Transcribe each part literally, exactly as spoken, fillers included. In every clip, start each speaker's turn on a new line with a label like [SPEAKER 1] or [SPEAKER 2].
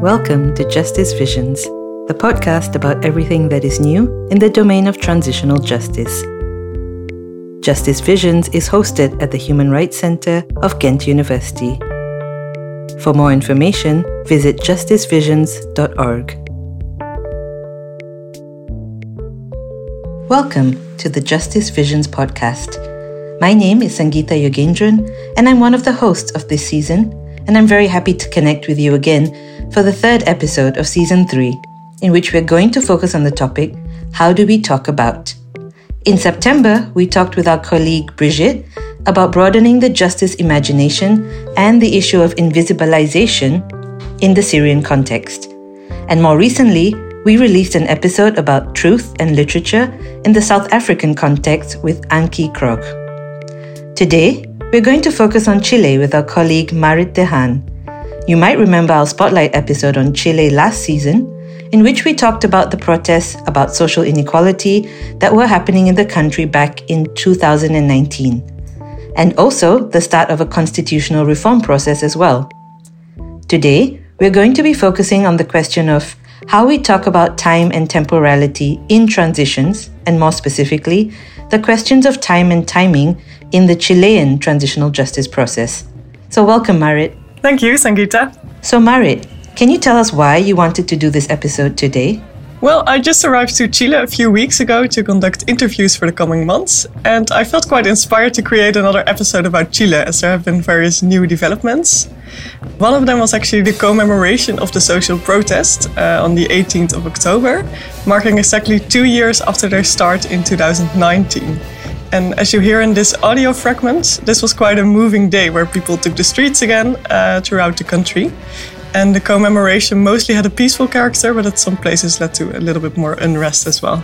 [SPEAKER 1] Welcome to Justice Visions, the podcast about everything that is new in the domain of transitional justice. Justice Visions is hosted at the Human Rights Centre of Ghent University. For more information, visit justice visions dot org. Welcome to the Justice Visions podcast. My name is Sangeeta Yogendran, and I'm one of the hosts of this season, and I'm very happy to connect with you again for the third episode of Season three, in which we're going to focus on the topic, how do we talk about? In September, we talked with our colleague Brigitte about broadening the justice imagination and the issue of invisibilization in the Syrian context. And more recently, we released an episode about truth and literature in the South African context with Ankie Krog. Today, we're going to focus on Chile with our colleague Marit de Haan. You might remember our Spotlight episode on Chile last season, in which we talked about the protests about social inequality that were happening in the country back in two thousand nineteen, and also the start of a constitutional reform process as well. Today, we're going to be focusing on the question of how we talk about time and temporality in transitions, and more specifically, the questions of time and timing in the Chilean transitional justice process. So welcome, Marit.
[SPEAKER 2] Thank you, Sangeeta.
[SPEAKER 1] So Marit, can you tell us why you wanted to do this episode today?
[SPEAKER 2] Well, I just arrived to Chile a few weeks ago to conduct interviews for the coming months, and I felt quite inspired to create another episode about Chile, as there have been various new developments. One of them was actually the commemoration of the social protest uh, on the eighteenth of October, marking exactly two years after their start in two thousand nineteen. And as you hear in this audio fragment, this was quite a moving day where people took the streets again uh, throughout the country. And the commemoration mostly had a peaceful character, but at some places led to a little bit more unrest as well.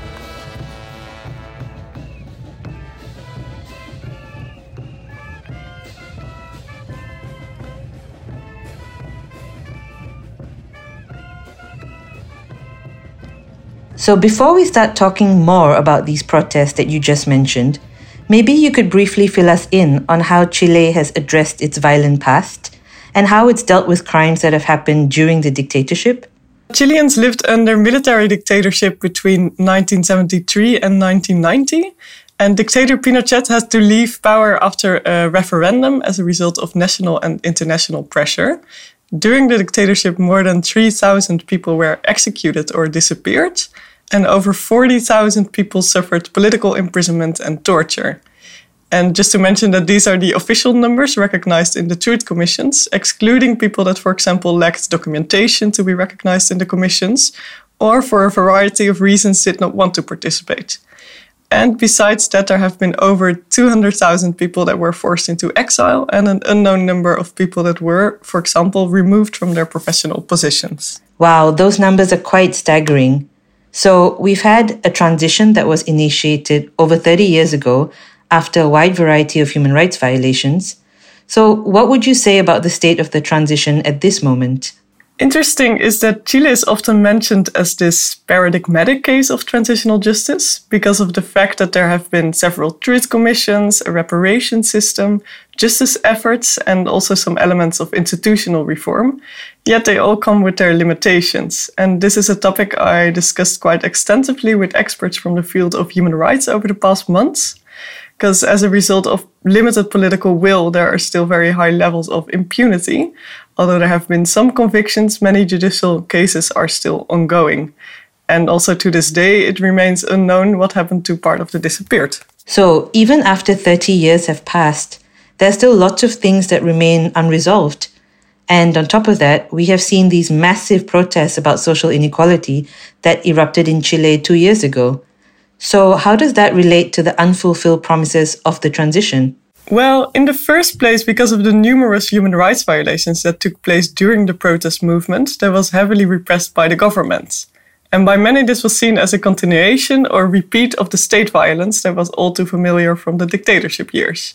[SPEAKER 1] So before we start talking more about these protests that you just mentioned, maybe you could briefly fill us in on how Chile has addressed its violent past and how it's dealt with crimes that have happened during the dictatorship.
[SPEAKER 2] Chileans lived under military dictatorship between nineteen seventy-three and nineteen ninety, and dictator Pinochet had to leave power after a referendum as a result of national and international pressure. During the dictatorship, more than three thousand people were executed or disappeared, and over forty thousand people suffered political imprisonment and torture. And just to mention that these are the official numbers recognized in the truth commissions, excluding people that, for example, lacked documentation to be recognized in the commissions, or for a variety of reasons did not want to participate. And besides that, there have been over two hundred thousand people that were forced into exile and an unknown number of people that were, for example, removed from their professional positions.
[SPEAKER 1] Wow, those numbers are quite staggering. So we've had a transition that was initiated over thirty years ago after a wide variety of human rights violations. So what would you say about the state of the transition at this moment?
[SPEAKER 2] Interesting is that Chile is often mentioned as this paradigmatic case of transitional justice because of the fact that there have been several truth commissions, a reparation system, justice efforts, and also some elements of institutional reform. Yet they all come with their limitations. And this is a topic I discussed quite extensively with experts from the field of human rights over the past months. Because as a result of limited political will, there are still very high levels of impunity. Although there have been some convictions, many judicial cases are still ongoing. And also to this day, it remains unknown what happened to part of the disappeared.
[SPEAKER 1] So even after thirty years have passed, there are still lots of things that remain unresolved. And on top of that, we have seen these massive protests about social inequality that erupted in Chile two years ago. So how does that relate to the unfulfilled promises of the transition?
[SPEAKER 2] Well, in the first place, because of the numerous human rights violations that took place during the protest movement, that was heavily repressed by the government. And by many, this was seen as a continuation or repeat of the state violence that was all too familiar from the dictatorship years.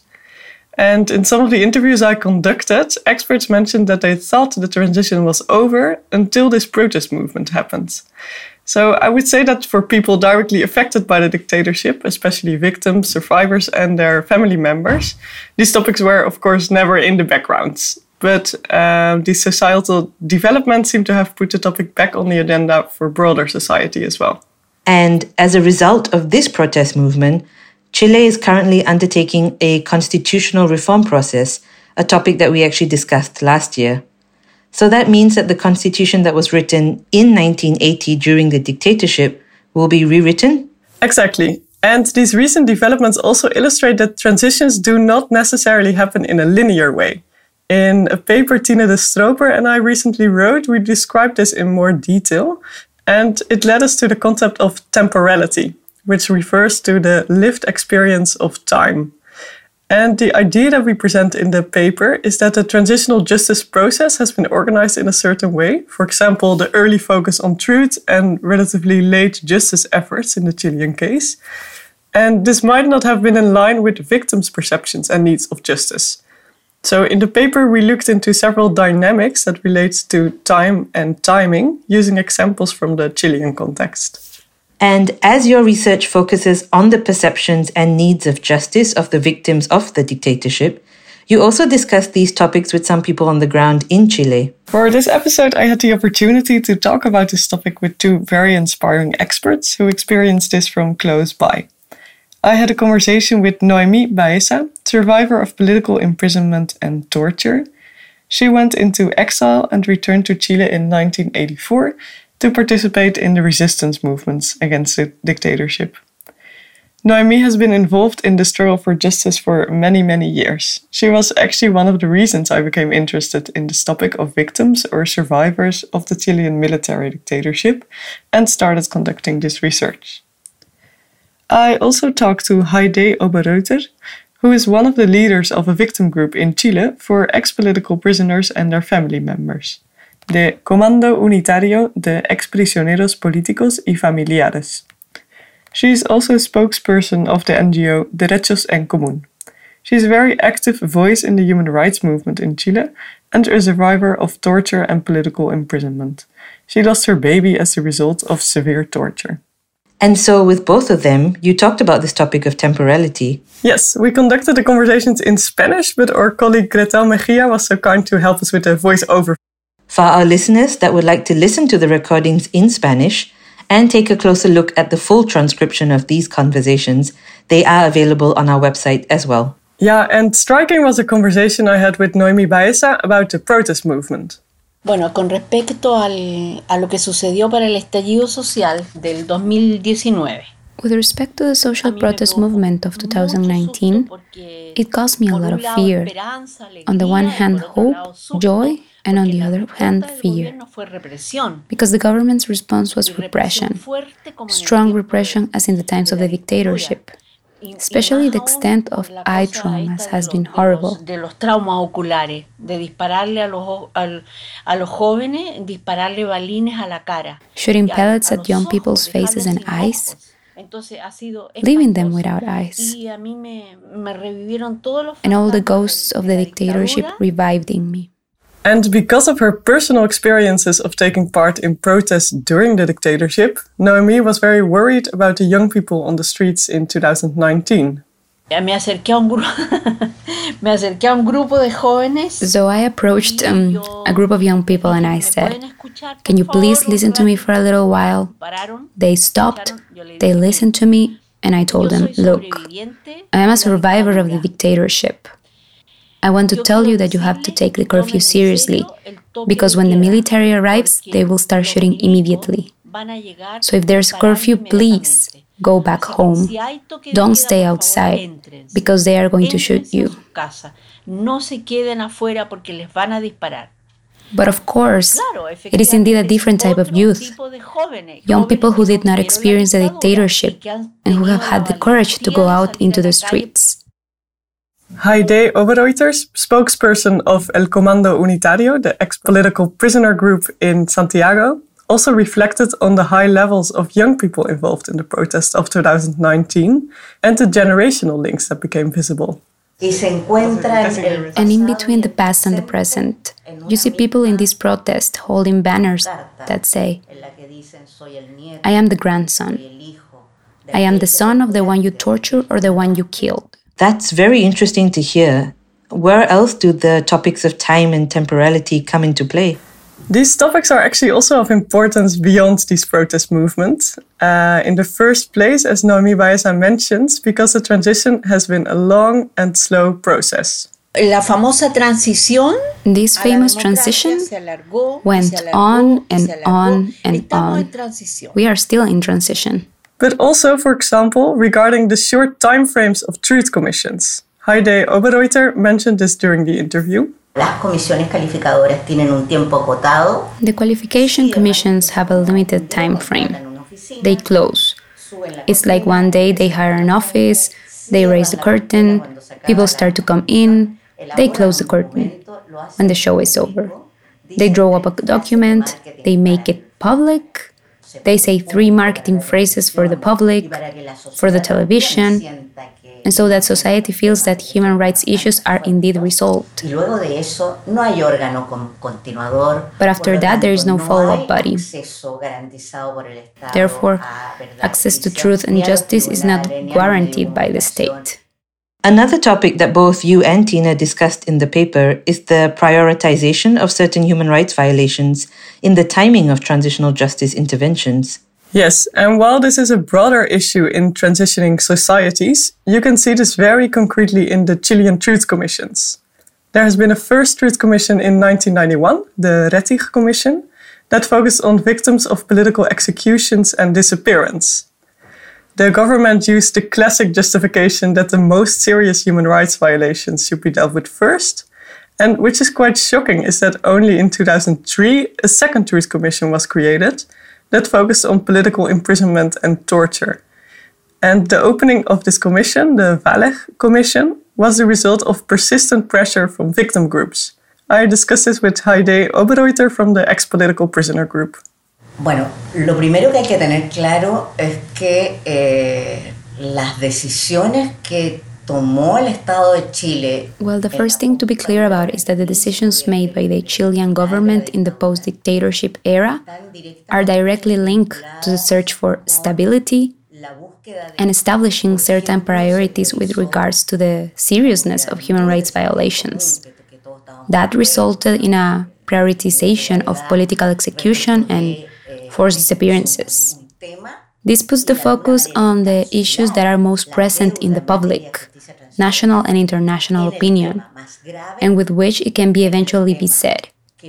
[SPEAKER 2] And in some of the interviews I conducted, experts mentioned that they thought the transition was over until this protest movement happened. So I would say that for people directly affected by the dictatorship, especially victims, survivors, and their family members, these topics were, of course, never in the background. but um, the societal developments seem to have put the topic back on the agenda for broader society as well.
[SPEAKER 1] And as a result of this protest movement, Chile is currently undertaking a constitutional reform process, a topic that we actually discussed last year. So that means that the constitution that was written in nineteen eighty during the dictatorship will be rewritten?
[SPEAKER 2] Exactly. And these recent developments also illustrate that transitions do not necessarily happen in a linear way. In a paper Tine de Stroper and I recently wrote, we described this in more detail, and it led us to the concept of temporality, which refers to the lived experience of time. And the idea that we present in the paper is that the transitional justice process has been organized in a certain way. For example, the early focus on truth and relatively late justice efforts in the Chilean case. And this might not have been in line with victims' perceptions and needs of justice. So in the paper, we looked into several dynamics that relate to time and timing, using examples from the Chilean context.
[SPEAKER 1] And as your research focuses on the perceptions and needs of justice of the victims of the dictatorship, you also discuss these topics with some people on the ground in Chile.
[SPEAKER 2] For this episode, I had the opportunity to talk about this topic with two very inspiring experts who experienced this from close by. I had a conversation with Noémie Baeza, survivor of political imprisonment and torture. She went into exile and returned to Chile in nineteen eighty-four to participate in the resistance movements against the dictatorship. Noémie has been involved in the struggle for justice for many, many years. She was actually one of the reasons I became interested in this topic of victims or survivors of the Chilean military dictatorship and started conducting this research. I also talked to Heide Oberreuter, who is one of the leaders of a victim group in Chile for ex-political prisoners and their family members, the Comando Unitario de Exprisioneros Políticos y Familiares. She is also a spokesperson of the N G O Derechos en Común. She is a very active voice in the human rights movement in Chile and a survivor of torture and political imprisonment. She lost her baby as a result of severe torture.
[SPEAKER 1] And so with both of them, you talked about this topic of temporality.
[SPEAKER 2] Yes, we conducted the conversations in Spanish, but our colleague Gretel Mejia was so kind to help us with a voiceover.
[SPEAKER 1] For our listeners that would like to listen to the recordings in Spanish and take a closer look at the full transcription of these conversations, they are available on our website as well.
[SPEAKER 2] Yeah, and striking was a conversation I had with Noémie Baeza about the protest movement.
[SPEAKER 3] Bueno, con respecto al, a lo que sucedió para el estallido social del dos mil diecinueve.
[SPEAKER 4] With respect to the social protest movement of two thousand nineteen, it caused me a lot of fear. On the one hand, hope, joy, and on the other hand, fear. Because the government's response was repression, strong repression as in the times of the dictatorship. Especially the extent of eye traumas has been horrible.
[SPEAKER 3] De los traumas oculares, de dispararle a los, a, a los jóvenes, dispararle balines a la cara.
[SPEAKER 4] Shooting pellets at young people's faces and eyes, leaving them without eyes. And all the ghosts of the dictatorship revived in me.
[SPEAKER 2] And because of her personal experiences of taking part in protests during the dictatorship, Noémie was very worried about the young people on the streets in two thousand nineteen.
[SPEAKER 4] So I approached um, a group of young people and I said, "Can you please listen to me for a little while?" They stopped, they listened to me, and I told them, "Look, I am a survivor of the dictatorship. I want to tell you that you have to take the curfew seriously, because when the military arrives, they will start shooting immediately. So if there's a curfew, please go back home. Don't stay outside, because they are going to shoot you." But of course, it is indeed a different type of youth. Young people who did not experience the dictatorship and who have had the courage to go out into the streets.
[SPEAKER 2] Heide Oberreuter, spokesperson of El Comando Unitario, the ex-political prisoner group in Santiago, also reflected on the high levels of young people involved in the protests of two thousand nineteen and the generational links that became visible.
[SPEAKER 4] And in between the past and the present, you see people in this protest holding banners that say, "I am the grandson. I am the son of the one you tortured or the one you killed."
[SPEAKER 1] That's very interesting to hear. where else do the topics of time and temporality come into play?
[SPEAKER 2] These topics are actually also of importance beyond these protest movements. Uh, in the first place, as Noemi Baeza mentions, because the transition has been a long and slow process.
[SPEAKER 3] La famosa transición,
[SPEAKER 4] this famous transition went on and on and on. We are still in transition.
[SPEAKER 2] But also, for example, regarding the short time frames of truth commissions. Heide Oberreuter mentioned this during the interview.
[SPEAKER 5] Las comisiones calificadoras tienen un tiempo acotado.
[SPEAKER 4] The qualification commissions have a limited time frame. They close. It's like one day they hire an office, they raise the curtain, people start to come in, they close the curtain when the show is over. They draw up a document, they make it public, they say three marketing phrases for the public, for the television, and so that society feels that human rights issues are indeed resolved. But after that, there is no follow-up body. Therefore, access to truth and justice is not guaranteed by the state.
[SPEAKER 1] Another topic that both you and Tina discussed in the paper is the prioritization of certain human rights violations in the timing of transitional justice interventions.
[SPEAKER 2] Yes, and while this is a broader issue in transitioning societies, you can see this very concretely in the Chilean Truth Commissions. There has been a first Truth Commission in nineteen ninety-one, the Rettig Commission, that focused on victims of political executions and disappearance. The government used the classic justification that the most serious human rights violations should be dealt with first, and which is quite shocking is that only in two thousand three a second Truth Commission was created that focused on political imprisonment and torture. And the opening of this commission, the Walleg Commission, was the result of persistent pressure from victim groups. I discussed this with Heide Oberreuter from the ex-political prisoner group.
[SPEAKER 5] Bueno, lo primero que hay que tener claro es que eh, las decisiones que tomó el Estado de Chile.
[SPEAKER 4] Well, the first thing to be clear about is that the decisions made by the Chilean government in the post-dictatorship era are directly linked to the search for stability and establishing certain priorities with regards to the seriousness of human rights violations. That resulted in a prioritization of political execution and forced disappearances. This puts the focus on the issues that are most present in the public, national and international opinion, and with which it can be eventually be said.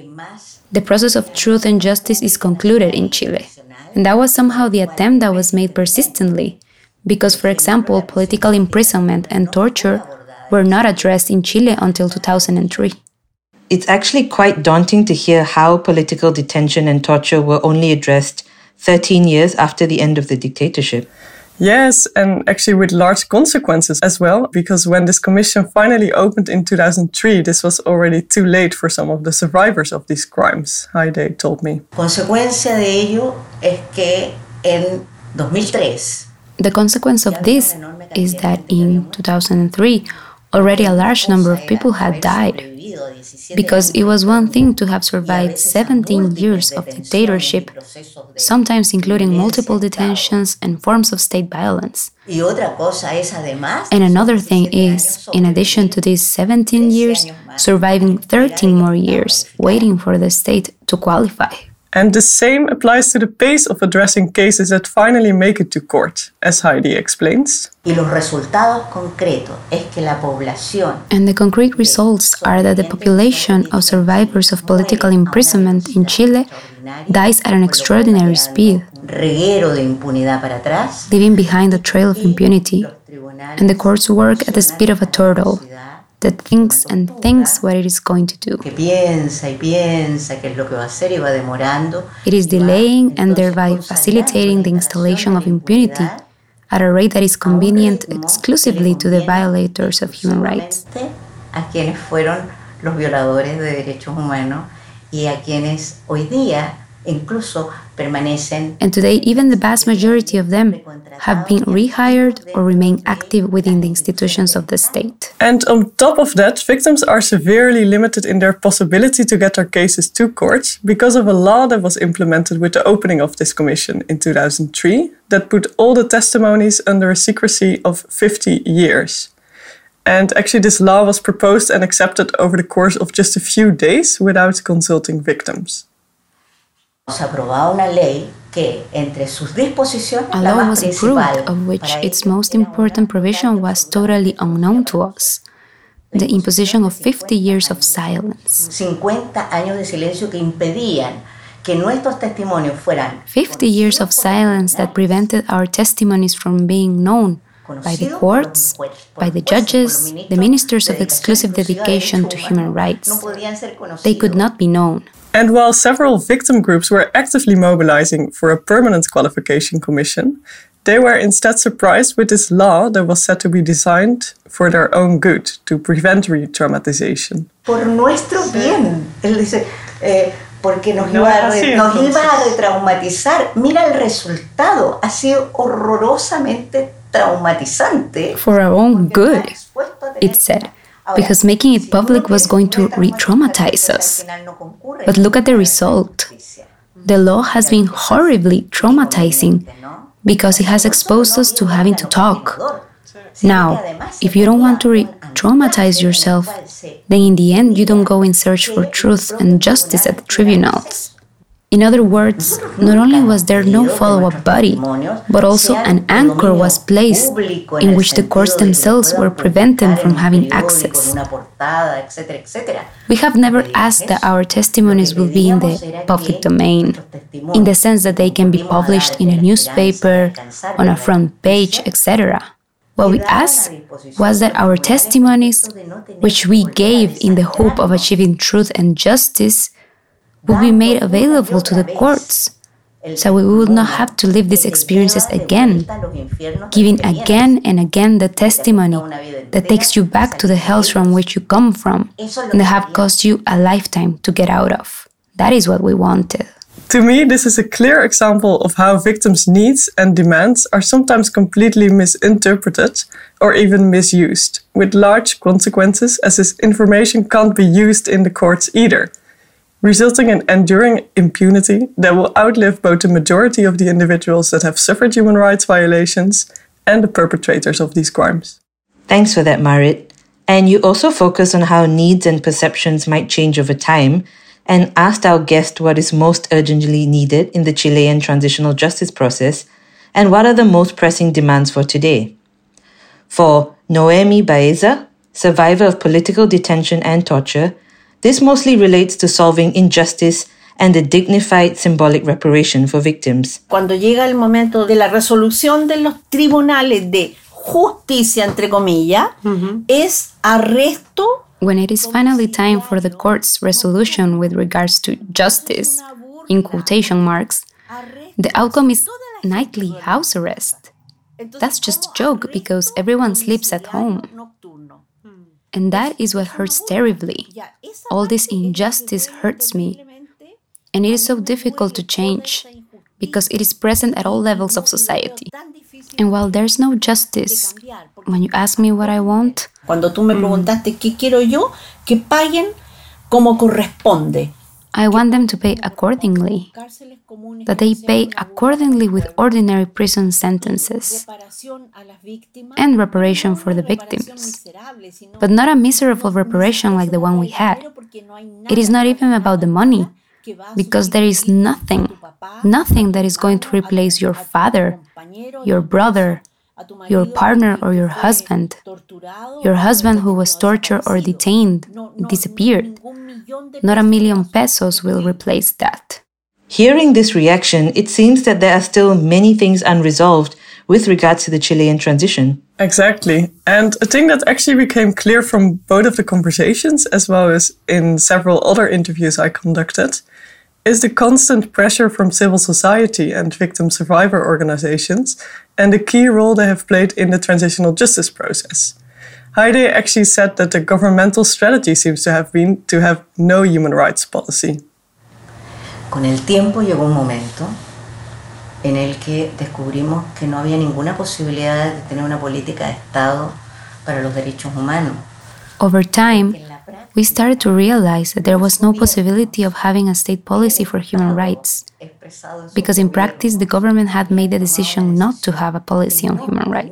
[SPEAKER 4] The process of truth and justice is concluded in Chile, and that was somehow the attempt that was made persistently, because, for example, political imprisonment and torture were not addressed in Chile until two thousand three.
[SPEAKER 1] It's actually quite daunting to hear how political detention and torture were only addressed thirteen years after the end of the dictatorship.
[SPEAKER 2] Yes, and actually with large consequences as well, because when this commission finally opened in two thousand three, this was already too late for some of the survivors of these crimes, Heide told me.
[SPEAKER 5] Consecuencia de ello es que en dos mil tres.
[SPEAKER 4] The consequence of this is that in two thousand three, already a large number of people had died. Because it was one thing to have survived seventeen years of dictatorship, sometimes including multiple detentions and forms of state violence. And another thing is, in addition to these seventeen years, surviving thirteen more years, waiting for the state to qualify.
[SPEAKER 2] And the same applies to the pace of addressing cases that finally make it to court, as Heidi explains.
[SPEAKER 5] Y los resultados concretos es que la población.
[SPEAKER 4] And the concrete results are that the population of survivors of political imprisonment in Chile dies at an extraordinary speed,
[SPEAKER 5] Reguero de impunidad para atrás.
[SPEAKER 4] leaving behind a trail of impunity. And the courts work at the speed of a turtle that thinks and thinks what it is going to do.
[SPEAKER 5] Que piensa y piensa qué es lo que va a hacer y va demorando.
[SPEAKER 4] It is delaying and thereby facilitating the installation of impunity at a rate that is convenient exclusively to the violators of human rights.
[SPEAKER 5] A quienes fueron los violadores de derechos humanos y a quienes hoy día incluso permanecen.
[SPEAKER 4] And today, even the vast majority of them have been rehired or remain active within the institutions of the state.
[SPEAKER 2] And on top of that, victims are severely limited in their possibility to get their cases to court because of a law that was implemented with the opening of this commission in two thousand three that put all the testimonies under a secrecy of fifty years. And actually this law was proposed and accepted over the course of just a few days without consulting victims.
[SPEAKER 5] Se aprobaba una ley que entre sus disposiciones
[SPEAKER 4] A
[SPEAKER 5] la
[SPEAKER 4] law
[SPEAKER 5] más
[SPEAKER 4] was
[SPEAKER 5] principal
[SPEAKER 4] approved, of which its most important provision was totally unknown to us: the imposition of fifty years of silence.
[SPEAKER 5] cincuenta años de silencio que impedían que nuestros testimonios fueran
[SPEAKER 4] fifty years of silence that prevented our testimonies from being known by the courts, by the judges, the ministers of exclusive dedication to human rights. They could not be known.
[SPEAKER 2] And while several victim groups were actively mobilizing for a permanent qualification commission, they were instead surprised with this law that was said to be designed for their own good, to prevent re-traumatization.
[SPEAKER 5] Por nuestro bien. Él dice, eh, porque nos,
[SPEAKER 2] No,
[SPEAKER 5] iba a,
[SPEAKER 2] así
[SPEAKER 5] re- nos
[SPEAKER 2] entonces.
[SPEAKER 5] iba a retraumatizar. Mira el resultado. Ha sido horrorosamente traumatizante.
[SPEAKER 4] For our own good, it said, because making it public was going to re-traumatize us. But look at the result. The law has been horribly traumatizing because it has exposed us to having to talk. Now, if you don't want to re-traumatize yourself, then in the end you don't go in search for truth and justice at the tribunals. In other words, not only was there no follow-up body, but also an anchor was placed in which the courts themselves were prevented from having access. We have never asked that our testimonies will be in the public domain, in the sense that they can be published in a newspaper, on a front page, et cetera. What we asked was that our testimonies, which we gave in the hope of achieving truth and justice, will be made available to the courts, so we would not have to live these experiences again, giving again and again the testimony that takes you back to the hells from which you come from and that have cost you a lifetime to get out of. That is what we wanted.
[SPEAKER 2] To me, this is a clear example of how victims' needs and demands are sometimes completely misinterpreted or even misused, with large consequences, as this information can't be used in the courts either, resulting in enduring impunity that will outlive both the majority of the individuals that have suffered human rights violations and the perpetrators of these crimes.
[SPEAKER 1] Thanks for that, Marit. And you also focus on how needs and perceptions might change over time, and asked our guest what is most urgently needed in the Chilean transitional justice process and what are the most pressing demands for today. For Noemi Baeza, survivor of political detention and torture, this mostly relates to solving injustice and a dignified symbolic reparation for victims.
[SPEAKER 3] Cuando llega el momento de la resolución de los tribunales de justicia, entre comillas, uh-huh. es arresto.
[SPEAKER 4] When it is finally time for the court's resolution with regards to justice, in quotation marks, the outcome is nightly house arrest. That's just a joke because everyone sleeps at home. And that is what hurts terribly. All this injustice hurts me. And it is so difficult to change because it is present at all levels of society. And while there's no justice, when you ask me what I want,
[SPEAKER 3] Cuando tú me preguntaste qué quiero yo, que paguen como corresponde.
[SPEAKER 4] I want them to pay accordingly, that they pay accordingly with ordinary prison sentences and reparation for the victims, but not a miserable reparation like the one we had. It is not even about the money, because there is nothing, nothing that is going to replace your father, your brother, your partner or your husband, your husband who was tortured or detained, disappeared. Not a million pesos will replace that.
[SPEAKER 1] Hearing this reaction, it seems that there are still many things unresolved with regards to the Chilean transition.
[SPEAKER 2] Exactly. And a thing that actually became clear from both of the conversations, as well as in several other interviews I conducted, is the constant pressure from civil society and victim survivor organizations and the key role they have played in the transitional justice process. Heide actually said that the governmental strategy seems to have been to have no human rights policy.
[SPEAKER 5] Con el tiempo llegó un momento en el que descubrimos que no había ninguna posibilidad de tener una política de Estado para los derechos humanos.
[SPEAKER 4] Over time, we started to realize that there was no possibility of having a state policy for human rights, because in practice the government had made the decision not to have a policy on human rights.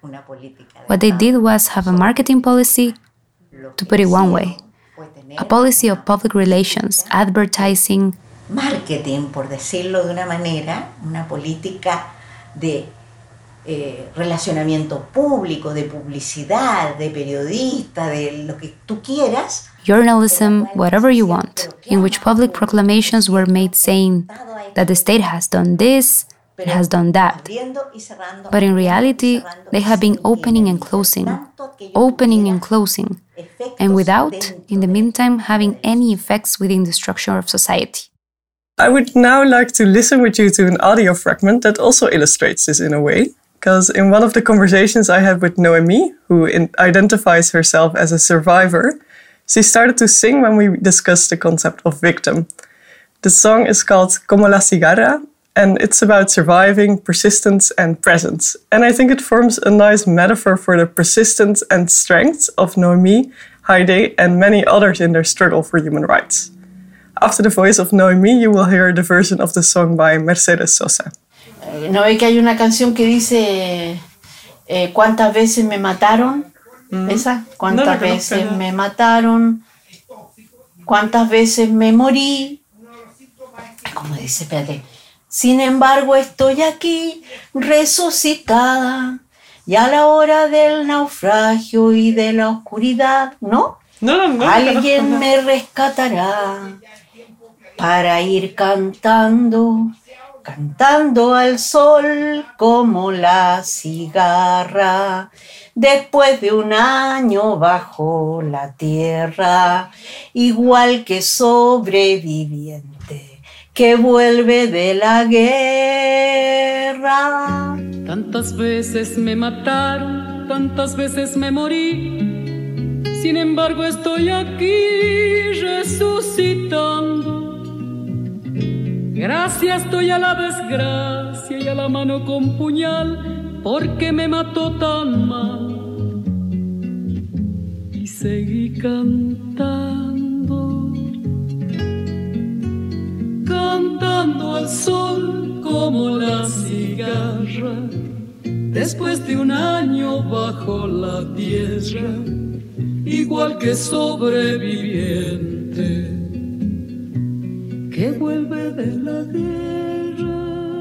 [SPEAKER 4] What they did was have a marketing policy, to put it one way, a policy of public relations, advertising,
[SPEAKER 5] marketing, por decirlo de una manera, una política de eh, relacionamiento público, de publicidad, de periodista, de lo que tú quieras.
[SPEAKER 4] Journalism, whatever you want, in which public proclamations were made saying that the state has done this, it has done that. But in reality, they have been opening and closing, opening and closing, and without, in the meantime, having any effects within the structure of society.
[SPEAKER 2] I would now like to listen with you to an audio fragment that also illustrates this in a way. Because in one of the conversations I had with Noemi, who in- identifies herself as a survivor, she started to sing when we discussed the concept of victim. The song is called Como la cigarra, and it's about surviving, persistence, and presence. And I think it forms a nice metaphor for the persistence and strength of Noemi, Heidi, and many others in their struggle for human rights. After the voice of Noemi, you will hear the version of the song by Mercedes Sosa.
[SPEAKER 3] ¿No ve que hay una canción que dice eh, ¿cuántas veces me mataron? Mm. ¿Esa? ¿Cuántas no, no, veces no, no. me mataron? ¿Cuántas veces me morí? ¿Cómo dice? Espérate. Sin embargo, estoy aquí, resucitada, y a la hora del naufragio y de la oscuridad, ¿no?
[SPEAKER 2] No, no, no.
[SPEAKER 3] Alguien
[SPEAKER 2] no, no.
[SPEAKER 3] me rescatará para ir cantando, cantando al sol como la cigarra, después de un año bajo la tierra, igual que sobreviviente que vuelve de la guerra.
[SPEAKER 6] Tantas veces me mataron, tantas veces me morí, sin embargo estoy aquí resucitando. Gracias doy a la desgracia y a la mano con puñal, porque me mató tan mal. Y seguí cantando, cantando al sol como la cigarra, después de un año bajo la tierra, igual que sobreviviente que vuelve de la guerra.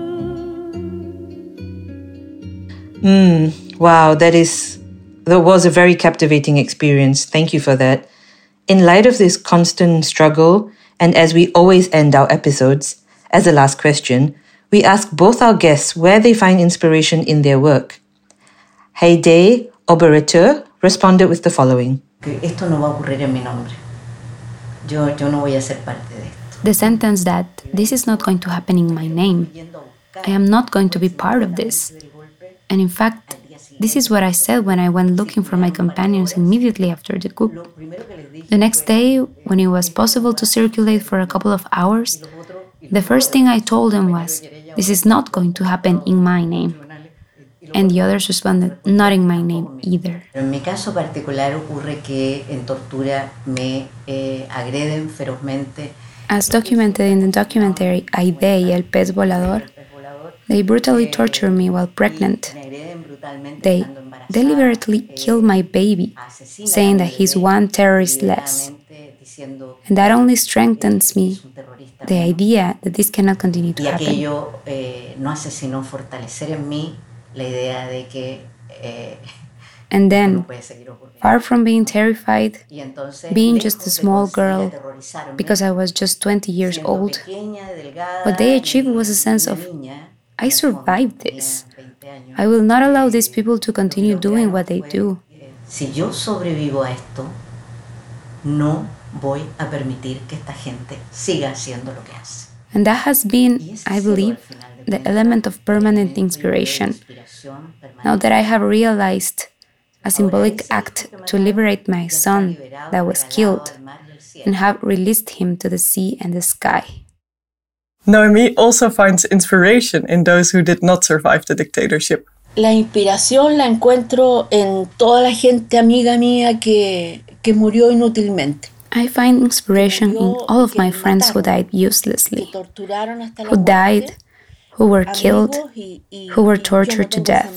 [SPEAKER 1] Mm, wow, that is, that was a very captivating experience. Thank you for that. In light of this constant struggle, and as we always end our episodes, as a last question, we ask both our guests where they find inspiration in their work. Heidi Oberretur responded with the following.
[SPEAKER 5] Esto no va a ocurrir en mi nombre. Yo, yo no voy a ser parte de esto.
[SPEAKER 4] The sentence that this is not going to happen in my name. I am not going to be part of this. And in fact, this is what I said when I went looking for my companions immediately after the coup. The next day, when it was possible to circulate for a couple of hours, the first thing I told them was, this is not going to happen in my name. And the others responded, not in my name either.
[SPEAKER 5] En mi caso particular ocurre que en tortura me eh, agreden ferozmente.
[SPEAKER 4] As documented in the documentary Aide y el pez volador, they brutally tortured me while pregnant. They deliberately killed my baby, saying that he's one terrorist less. And that only strengthens me, the idea that this cannot continue to happen.
[SPEAKER 5] Y aquello eh, no hace sino fortalecer en mí la idea de que eh,
[SPEAKER 4] And then, far from being terrified, being just a small girl, because I was just twenty years old, what they achieved was a sense of, I survived this. I will not allow these people to continue doing what they do.
[SPEAKER 5] Si yo sobrevivo a esto, no voy a permitir que esta gente siga haciendo lo que hace.
[SPEAKER 4] And that has been, I believe, the element of permanent inspiration. Now that I have realized a symbolic act to liberate my son that was killed and have released him to the sea and the sky.
[SPEAKER 2] Noemi also finds inspiration in those who did not survive the dictatorship.
[SPEAKER 3] La inspiración la encuentro en toda la gente amiga mía que, que murió inútilmente.
[SPEAKER 4] I find inspiration in all of my friends who died uselessly, who died who were killed, who were tortured to death,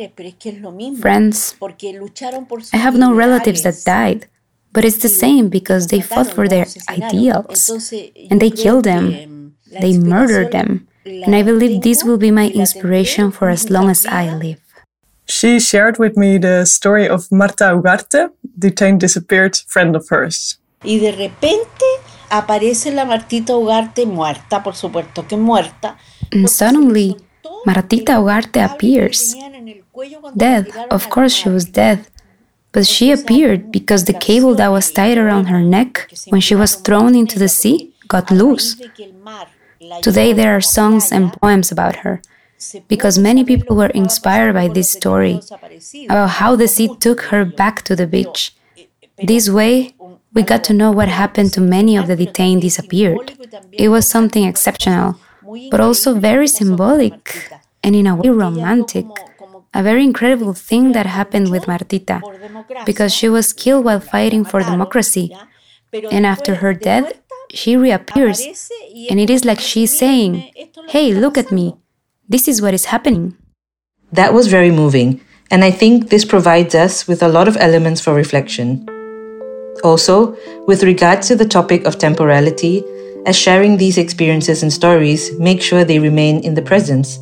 [SPEAKER 4] friends. I have no relatives that died, but it's the same because they fought for their ideals, and they killed them, they murdered them, and I believe this will be my inspiration for as long as I live.
[SPEAKER 2] She shared with me the story of Marta Ugarte, detained disappeared friend of hers.
[SPEAKER 3] Y de repente aparece la Martita Ugarte muerta, por supuesto que muerta.
[SPEAKER 4] And suddenly, Martita Ugarte appears. Dead, of course she was dead. But she appeared because the cable that was tied around her neck when she was thrown into the sea got loose. Today there are songs and poems about her, because many people were inspired by this story, about how the sea took her back to the beach. This way, we got to know what happened to many of the detained disappeared. It was something exceptional, but also very symbolic, and in a way romantic. A very incredible thing that happened with Martita, because she was killed while fighting for democracy, and after her death, she reappears, and it is like she's saying, "Hey, look at me. This is what is happening."
[SPEAKER 1] That was very moving, and I think this provides us with a lot of elements for reflection. Also, with regards to the topic of temporality, as sharing these experiences and stories make sure they remain in the presence.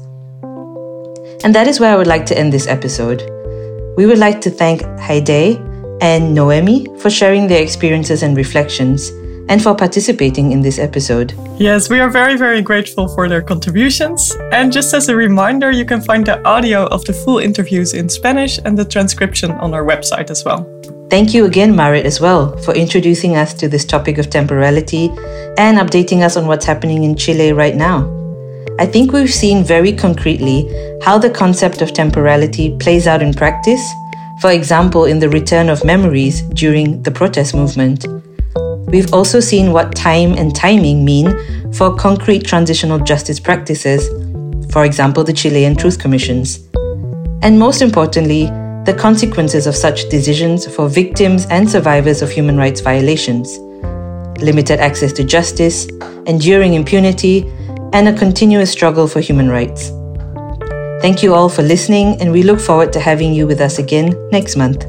[SPEAKER 1] And that is where I would like to end this episode. We would like to thank Haidee and Noemi for sharing their experiences and reflections, and for participating in this episode.
[SPEAKER 2] Yes, we are very, very grateful for their contributions. And just as a reminder, you can find the audio of the full interviews in Spanish and the transcription on our website as well.
[SPEAKER 1] Thank you again, Marit, as well, for introducing us to this topic of temporality and updating us on what's happening in Chile right now. I think we've seen very concretely how the concept of temporality plays out in practice, for example, in the return of memories during the protest movement. We've also seen what time and timing mean for concrete transitional justice practices, for example, the Chilean Truth Commissions. And most importantly, the consequences of such decisions for victims and survivors of human rights violations, limited access to justice, enduring impunity, and a continuous struggle for human rights. Thank you all for listening, and we look forward to having you with us again next month.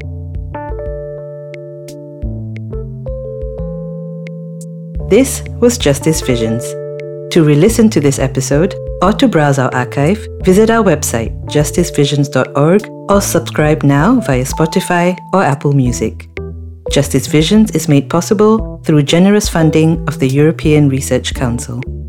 [SPEAKER 1] This was Justice Visions. To re-listen to this episode or to browse our archive, visit our website justice visions dot org or subscribe now via Spotify or Apple Music. Justice Visions is made possible through generous funding of the European Research Council.